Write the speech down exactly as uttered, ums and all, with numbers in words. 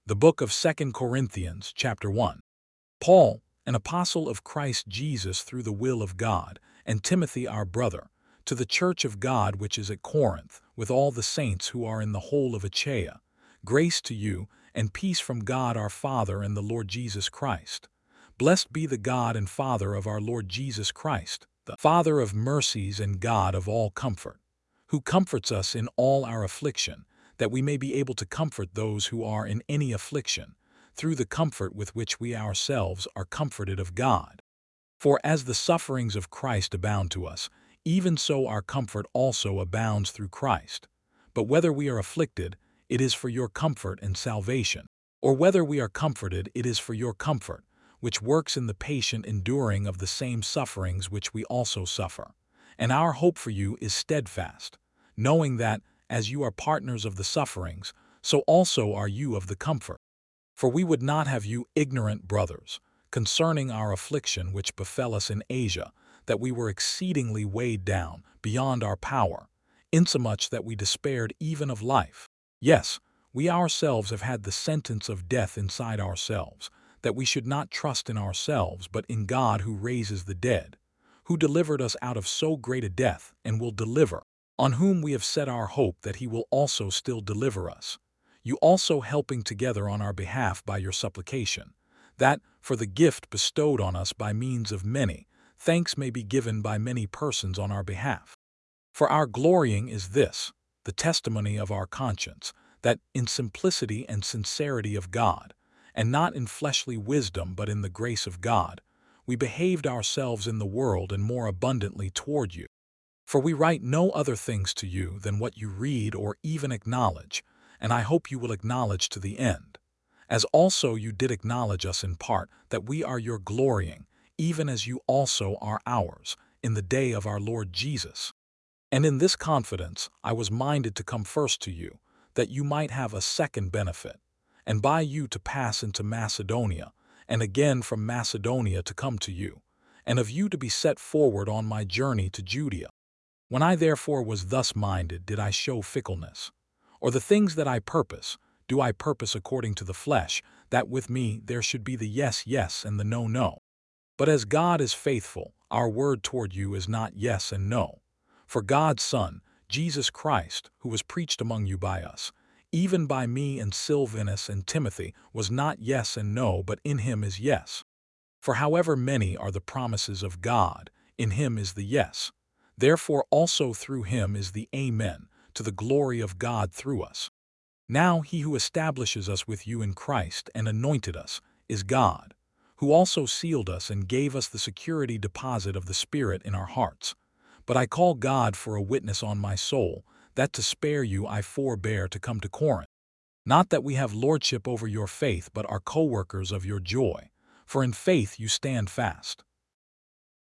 The book of Second Corinthians, chapter one. Paul, an apostle of Christ Jesus through the will of God, and Timothy our brother, to the church of God which is at Corinth, with all the saints who are in the whole of Achaia, grace to you, and peace from God our Father and the Lord Jesus Christ. Blessed be the God and Father of our Lord Jesus Christ, the Father of mercies and God of all comfort, who comforts us in all our affliction, that we may be able to comfort those who are in any affliction, through the comfort with which we ourselves are comforted of God. For as the sufferings of Christ abound to us, even so our comfort also abounds through Christ. But whether we are afflicted, it is for your comfort and salvation, or whether we are comforted, it is for your comfort, which works in the patient enduring of the same sufferings which we also suffer. And our hope for you is steadfast, knowing that, as you are partners of the sufferings, so also are you of the comfort. For we would not have you ignorant, brothers, concerning our affliction which befell us in Asia, that we were exceedingly weighed down beyond our power, insomuch that we despaired even of life. Yes, we ourselves have had the sentence of death inside ourselves, that we should not trust in ourselves but in God who raises the dead, who delivered us out of so great a death and will deliver, on whom we have set our hope that he will also still deliver us, you also helping together on our behalf by your supplication, that, for the gift bestowed on us by means of many, thanks may be given by many persons on our behalf. For our glorying is this, the testimony of our conscience, that in simplicity and sincerity of God, and not in fleshly wisdom but in the grace of God, we behaved ourselves in the world and more abundantly toward you. For we write no other things to you than what you read or even acknowledge, and I hope you will acknowledge to the end. As also you did acknowledge us in part, that we are your glorying, even as you also are ours, in the day of our Lord Jesus. And in this confidence I was minded to come first to you, that you might have a second benefit, and by you to pass into Macedonia, and again from Macedonia to come to you, and of you to be set forward on my journey to Judea. When I therefore was thus minded, did I show fickleness? Or the things that I purpose, do I purpose according to the flesh, that with me there should be the yes, yes, and the no, no? But as God is faithful, our word toward you is not yes and no. For God's Son, Jesus Christ, who was preached among you by us, even by me and Silvanus and Timothy, was not yes and no, but in him is yes. For however many are the promises of God, in him is the yes. Therefore also through him is the Amen, to the glory of God through us. Now he who establishes us with you in Christ and anointed us is God, who also sealed us and gave us the security deposit of the Spirit in our hearts. But I call God for a witness on my soul, that to spare you I forbear to come to Corinth. Not that we have lordship over your faith, but are co-workers of your joy, for in faith you stand fast.